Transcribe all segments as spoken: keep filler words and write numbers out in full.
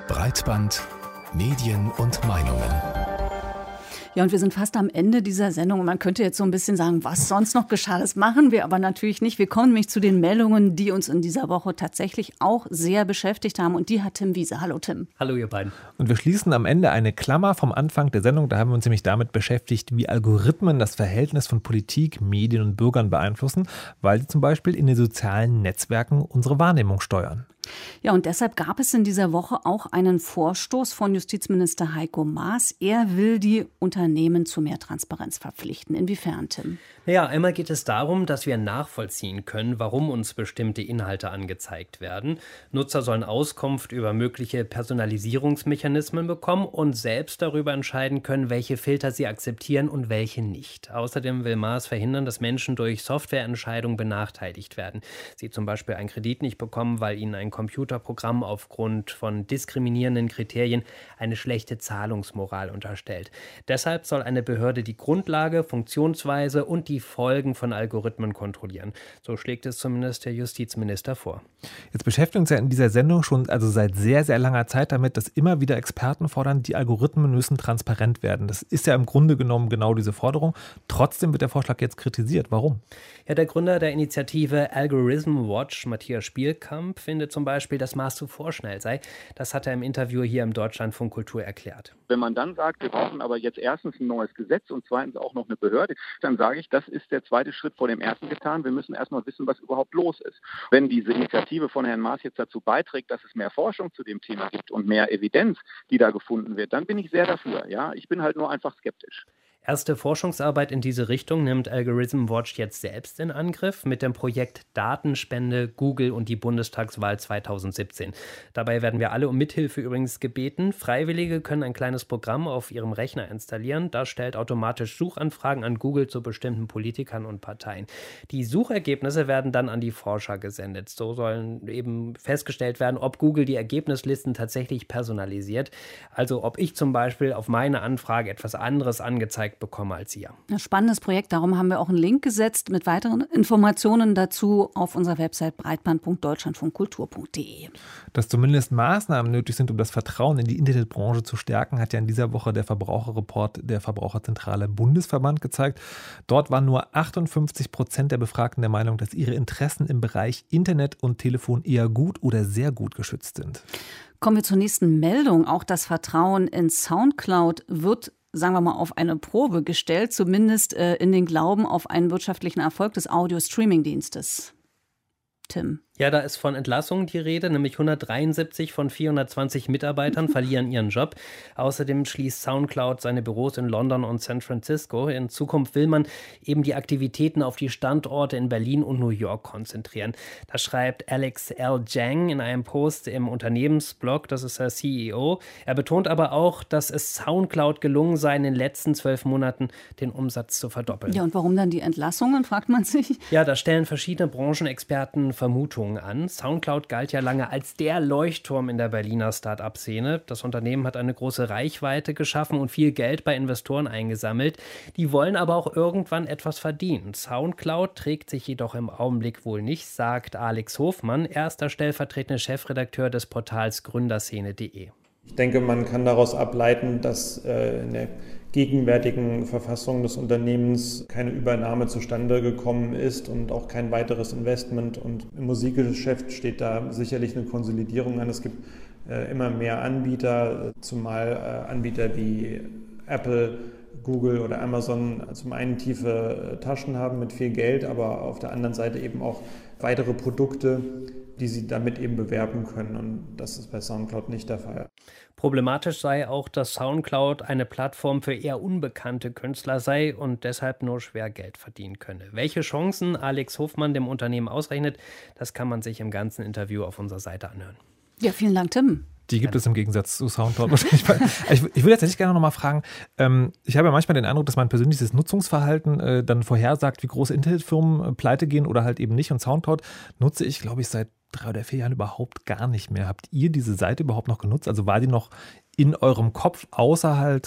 Breitband Medien und Meinungen. Ja, und wir sind fast am Ende dieser Sendung und man könnte jetzt so ein bisschen sagen, was sonst noch geschah, das machen wir aber natürlich nicht. Wir kommen nämlich zu den Meldungen, die uns in dieser Woche tatsächlich auch sehr beschäftigt haben und die hat Tim Wiese. Hallo Tim. Hallo ihr beiden. Und wir schließen am Ende eine Klammer vom Anfang der Sendung. Da haben wir uns nämlich damit beschäftigt, wie Algorithmen das Verhältnis von Politik, Medien und Bürgern beeinflussen, weil sie zum Beispiel in den sozialen Netzwerken unsere Wahrnehmung steuern. Ja, und deshalb gab es in dieser Woche auch einen Vorstoß von Justizminister Heiko Maas. Er will die Unternehmen zu mehr Transparenz verpflichten. Inwiefern, Tim? Naja, einmal geht es darum, dass wir nachvollziehen können, warum uns bestimmte Inhalte angezeigt werden. Nutzer sollen Auskunft über mögliche Personalisierungsmechanismen bekommen und selbst darüber entscheiden können, welche Filter sie akzeptieren und welche nicht. Außerdem will Maas verhindern, dass Menschen durch Softwareentscheidungen benachteiligt werden. Sie zum Beispiel einen Kredit nicht bekommen, weil ihnen ein Computerprogramm aufgrund von diskriminierenden Kriterien eine schlechte Zahlungsmoral unterstellt. Deshalb soll eine Behörde die Grundlage, Funktionsweise und die Folgen von Algorithmen kontrollieren. So schlägt es zumindest der Justizminister vor. Jetzt beschäftigen wir uns ja in dieser Sendung schon also seit sehr, sehr langer Zeit damit, dass immer wieder Experten fordern, die Algorithmen müssen transparent werden. Das ist ja im Grunde genommen genau diese Forderung. Trotzdem wird der Vorschlag jetzt kritisiert. Warum? Ja, der Gründer der Initiative Algorithm Watch, Matthias Spielkamp, findet zum Beispiel, dass Maas zu vorschnell sei. Das hat er im Interview hier im Deutschlandfunk Kultur erklärt. Wenn man dann sagt, wir brauchen aber jetzt erstens ein neues Gesetz und zweitens auch noch eine Behörde, dann sage ich, das ist der zweite Schritt vor dem ersten getan. Wir müssen erstmal wissen, was überhaupt los ist. Wenn diese Initiative von Herrn Maas jetzt dazu beiträgt, dass es mehr Forschung zu dem Thema gibt und mehr Evidenz, die da gefunden wird, dann bin ich sehr dafür. Ja, ich bin halt nur einfach skeptisch. Erste Forschungsarbeit in diese Richtung nimmt Algorithm Watch jetzt selbst in Angriff mit dem Projekt Datenspende, Google und die Bundestagswahl zweitausendsiebzehn. Dabei werden wir alle um Mithilfe übrigens gebeten. Freiwillige können ein kleines Programm auf ihrem Rechner installieren. Das stellt automatisch Suchanfragen an Google zu bestimmten Politikern und Parteien. Die Suchergebnisse werden dann an die Forscher gesendet. So sollen eben festgestellt werden, ob Google die Ergebnislisten tatsächlich personalisiert. Also ob ich zum Beispiel auf meine Anfrage etwas anderes angezeigt bekomme als ihr. Ein spannendes Projekt, darum haben wir auch einen Link gesetzt mit weiteren Informationen dazu auf unserer Website breitband punkt deutschlandfunkkultur punkt de. Dass zumindest Maßnahmen nötig sind, um das Vertrauen in die Internetbranche zu stärken, hat ja in dieser Woche der Verbraucherreport der Verbraucherzentrale Bundesverband gezeigt. Dort waren nur achtundfünfzig Prozent der Befragten der Meinung, dass ihre Interessen im Bereich Internet und Telefon eher gut oder sehr gut geschützt sind. Kommen wir zur nächsten Meldung. Auch das Vertrauen in Soundcloud wird, sagen wir mal, auf eine Probe gestellt, zumindest äh, in den Glauben auf einen wirtschaftlichen Erfolg des Audio-Streaming-Dienstes. Tim. Ja, da ist von Entlassungen die Rede, nämlich hundertdreiundsiebzig von vierhundertzwanzig Mitarbeitern verlieren ihren Job. Außerdem schließt Soundcloud seine Büros in London und San Francisco. In Zukunft will man eben die Aktivitäten auf die Standorte in Berlin und New York konzentrieren. Das schreibt Alex L. Zhang in einem Post im Unternehmensblog, das ist der C E O. Er betont aber auch, dass es Soundcloud gelungen sei, in den letzten zwölf Monaten den Umsatz zu verdoppeln. Ja, und warum dann die Entlassungen, fragt man sich. Ja, da stellen verschiedene Branchenexperten Vermutungen an. Soundcloud galt ja lange als der Leuchtturm in der Berliner Start-up-Szene. Das Unternehmen hat eine große Reichweite geschaffen und viel Geld bei Investoren eingesammelt. Die wollen aber auch irgendwann etwas verdienen. Soundcloud trägt sich jedoch im Augenblick wohl nicht, sagt Alex Hofmann, erster stellvertretender Chefredakteur des Portals gründerszene punkt de. Ich denke, man kann daraus ableiten, dass äh, in der gegenwärtigen Verfassung des Unternehmens keine Übernahme zustande gekommen ist und auch kein weiteres Investment. Und im Musikgeschäft steht da sicherlich eine Konsolidierung an. Es gibt äh, immer mehr Anbieter, zumal äh, Anbieter wie Apple, Google oder Amazon zum einen tiefe Taschen haben mit viel Geld, aber auf der anderen Seite eben auch weitere Produkte, die sie damit eben bewerben können. Und das ist bei Soundcloud nicht der Fall. Problematisch sei auch, dass Soundcloud eine Plattform für eher unbekannte Künstler sei und deshalb nur schwer Geld verdienen könne. Welche Chancen Alex Hofmann dem Unternehmen ausrechnet, das kann man sich im ganzen Interview auf unserer Seite anhören. Ja, vielen Dank, Tim. Die gibt es im Gegensatz zu Soundcloud wahrscheinlich. Ich, ich würde jetzt tatsächlich gerne noch mal fragen, ähm, ich habe ja manchmal den Eindruck, dass mein persönliches Nutzungsverhalten äh, dann vorhersagt, wie große Internetfirmen äh, pleite gehen oder halt eben nicht. Und Soundcloud nutze ich, glaube ich, seit drei oder vier Jahren überhaupt gar nicht mehr. Habt ihr diese Seite überhaupt noch genutzt? Also war die noch in eurem Kopf, außer halt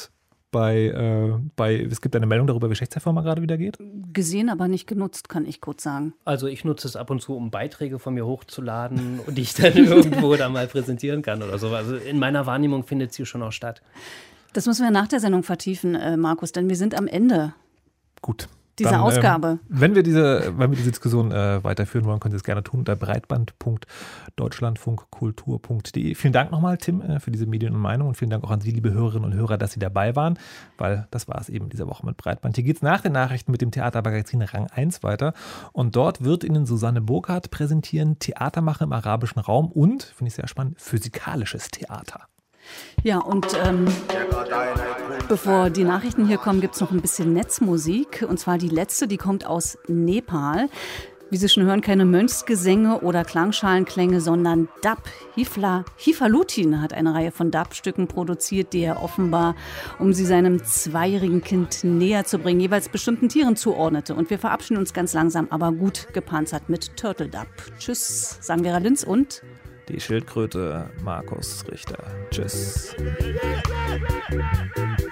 bei, äh, bei, es gibt eine Meldung darüber, wie Geschlechtsreform gerade wieder geht? Gesehen, aber nicht genutzt, kann ich kurz sagen. Also ich nutze es ab und zu, um Beiträge von mir hochzuladen und die ich dann irgendwo da mal präsentieren kann oder so. Also in meiner Wahrnehmung findet sie schon auch statt. Das müssen wir nach der Sendung vertiefen, äh, Markus, denn wir sind am Ende. Gut. Diese Dann, Ausgabe. Ähm, wenn wir diese, wenn wir diese Diskussion äh, weiterführen wollen, können Sie es gerne tun unter breitband punkt deutschlandfunkkultur punkt de. Vielen Dank nochmal, Tim, äh, für diese Medien und Meinung und vielen Dank auch an Sie, liebe Hörerinnen und Hörer, dass Sie dabei waren, weil das war es eben diese Woche mit Breitband. Hier geht es nach den Nachrichten mit dem Theatermagazin Rang eins weiter und dort wird Ihnen Susanne Burkhardt präsentieren, Theatermache im arabischen Raum und, finde ich sehr spannend, physikalisches Theater. Ja, und ähm, bevor die Nachrichten hier kommen, gibt es noch ein bisschen Netzmusik. Und zwar die letzte, die kommt aus Nepal. Wie Sie schon hören, keine Mönchsgesänge oder Klangschalenklänge, sondern Dub. Hifla Hifalutin hat eine Reihe von Dub-Stücken produziert, die er offenbar, um sie seinem zweijährigen Kind näher zu bringen, jeweils bestimmten Tieren zuordnete. Und wir verabschieden uns ganz langsam, aber gut gepanzert mit Turtle Dub. Tschüss, sagen Vera Linz und die Schildkröte Markus Richter. Tschüss.